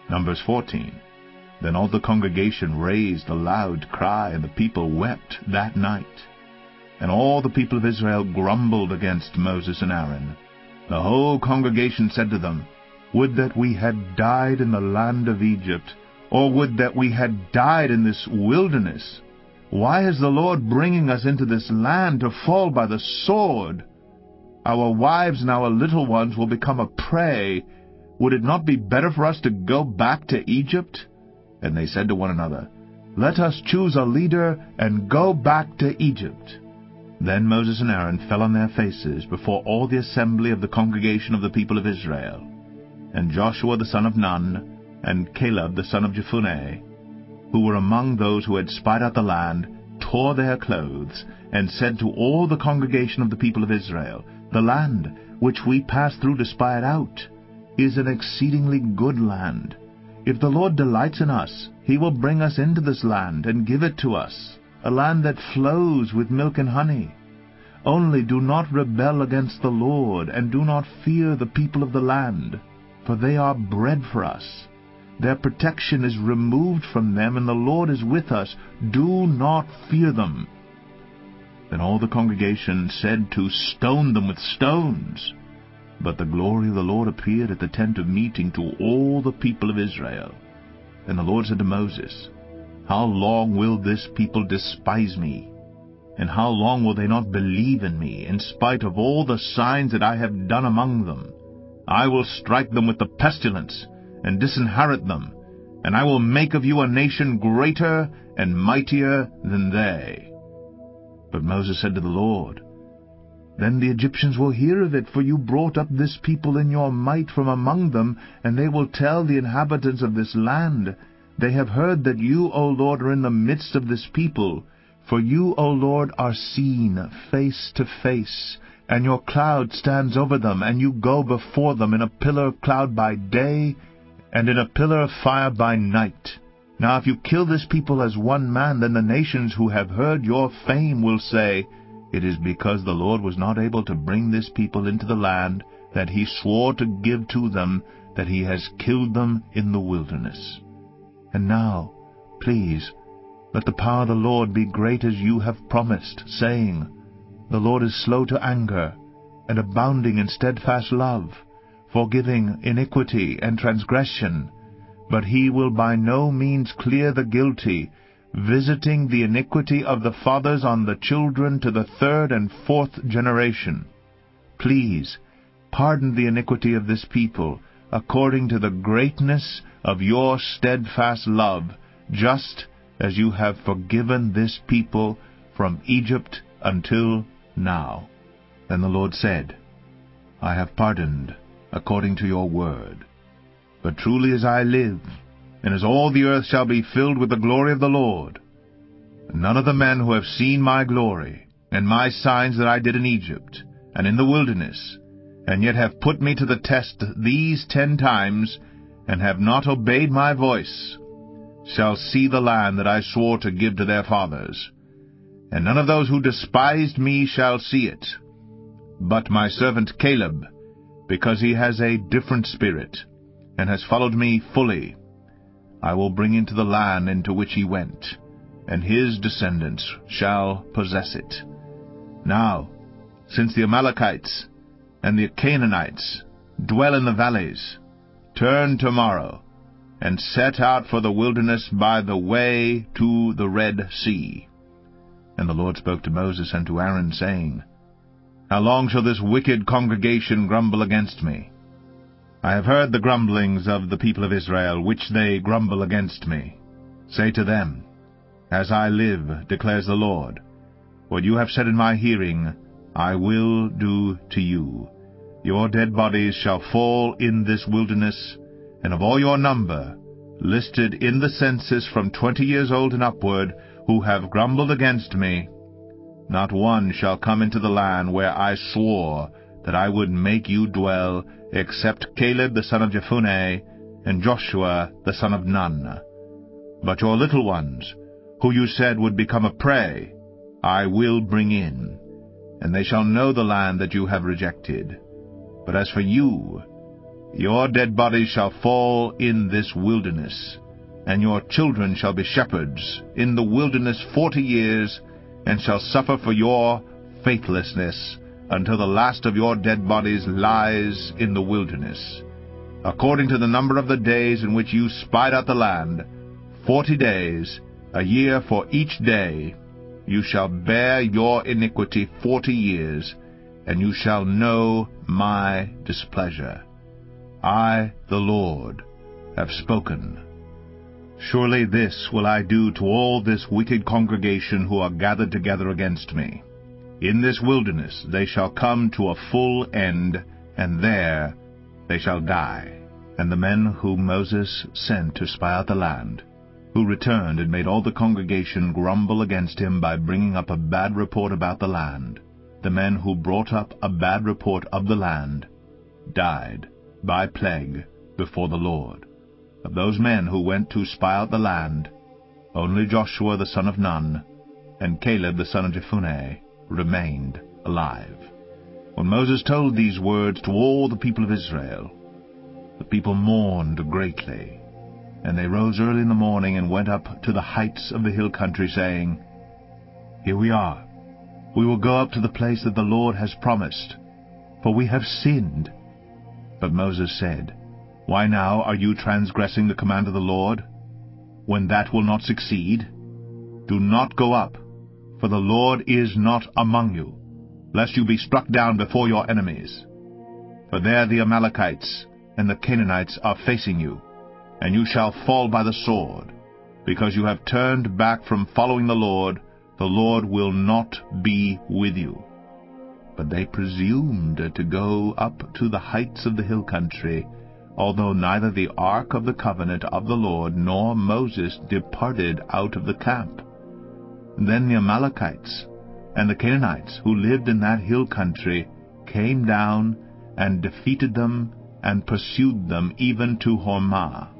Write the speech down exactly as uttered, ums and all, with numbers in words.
Numbers fourteen. Then all the congregation raised a loud cry, and the people wept that night. And all the people of Israel grumbled against Moses and Aaron. The whole congregation said to them, Would that we had died in the land of Egypt, or would that we had died in this wilderness. Why is the Lord bringing us into this land to fall by the sword? Our wives and our little ones will become a prey. Would it not be better for us to go back to Egypt? And they said to one another, Let us choose a leader and go back to Egypt. Then Moses and Aaron fell on their faces before all the assembly of the congregation of the people of Israel. And Joshua the son of Nun, and Caleb the son of Jephunneh, who were among those who had spied out the land, tore their clothes, and said to all the congregation of the people of Israel, The land which we passed through to spy it out is an exceedingly good land. If the Lord delights in us, he will bring us into this land and give it to us, a land that flows with milk and honey. Only do not rebel against the Lord, and do not fear the people of the land, for they are bread for us. Their protection is removed from them, and the Lord is with us. Do not fear them. Then all the congregation said to stone them with stones. But the glory of the Lord appeared at the tent of meeting to all the people of Israel. And the Lord said to Moses, How long will this people despise me? And how long will they not believe in me, in spite of all the signs that I have done among them? I will strike them with the pestilence, and disinherit them, and I will make of you a nation greater and mightier than they. But Moses said to the Lord, Then the Egyptians will hear of it, for you brought up this people in your might from among them, and they will tell the inhabitants of this land, They have heard that you, O Lord, are in the midst of this people. For you, O Lord, are seen face to face, and your cloud stands over them, and you go before them in a pillar of cloud by day, and in a pillar of fire by night. Now if you kill this people as one man, then the nations who have heard your fame will say, It is because the Lord was not able to bring this people into the land that he swore to give to them, that he has killed them in the wilderness. And now, please, let the power of the Lord be great as you have promised, saying, The Lord is slow to anger, and abounding in steadfast love, forgiving iniquity and transgression, but he will by no means clear the guilty, visiting the iniquity of the fathers on the children to the third and fourth generation. Please, pardon the iniquity of this people, according to the greatness of your steadfast love, just as you have forgiven this people from Egypt until now. Then the Lord said, I have pardoned according to your word. But truly as I live, and as all the earth shall be filled with the glory of the Lord, none of the men who have seen my glory, and my signs that I did in Egypt, and in the wilderness, and yet have put me to the test these ten times, and have not obeyed my voice, shall see the land that I swore to give to their fathers. And none of those who despised me shall see it, but my servant Caleb, because he has a different spirit, and has followed me fully. I will bring into the land into which he went, and his descendants shall possess it. Now, since the Amalekites and the Canaanites dwell in the valleys, turn tomorrow, and set out for the wilderness by the way to the Red Sea. And the Lord spoke to Moses and to Aaron, saying, How long shall this wicked congregation grumble against me? I have heard the grumblings of the people of Israel, which they grumble against me. Say to them, As I live, declares the Lord, what you have said in my hearing, I will do to you. Your dead bodies shall fall in this wilderness, and of all your number, listed in the census from twenty years old and upward, who have grumbled against me, not one shall come into the land where I swore that I would make you dwell, except Caleb the son of Jephunneh, and Joshua the son of Nun. But your little ones, who you said would become a prey, I will bring in, and they shall know the land that you have rejected. But as for you, Your dead bodies shall fall in this wilderness, and your children shall be shepherds in the wilderness forty years, and shall suffer for your faithlessness until the last of your dead bodies lies in the wilderness. According to the number of the days in which you spied out the land, forty days, a year for each day, you shall bear your iniquity forty years, and you shall know my displeasure. I, the Lord, have spoken. Surely this will I do to all this wicked congregation who are gathered together against me. In this wilderness they shall come to a full end, and there they shall die. And the men whom Moses sent to spy out the land, who returned and made all the congregation grumble against him by bringing up a bad report about the land, the men who brought up a bad report of the land, died by plague before the Lord. Of those men who went to spy out the land, only Joshua the son of Nun and Caleb the son of Jephunneh remained alive. When Moses told these words to all the people of Israel, the people mourned greatly, and they rose early in the morning and went up to the heights of the hill country, saying, Here we are. We will go up to the place that the Lord has promised, for we have sinned. But Moses said, Why now are you transgressing the command of the Lord, when that will not succeed? Do not go up, for the Lord is not among you, lest you be struck down before your enemies. For there the Amalekites and the Canaanites are facing you, and you shall fall by the sword. Because you have turned back from following the Lord, the Lord will not be with you. But they presumed to go up to the heights of the hill country, although neither the ark of the covenant of the Lord nor Moses departed out of the camp. Then the Amalekites and the Canaanites who lived in that hill country came down and defeated them and pursued them even to Hormah.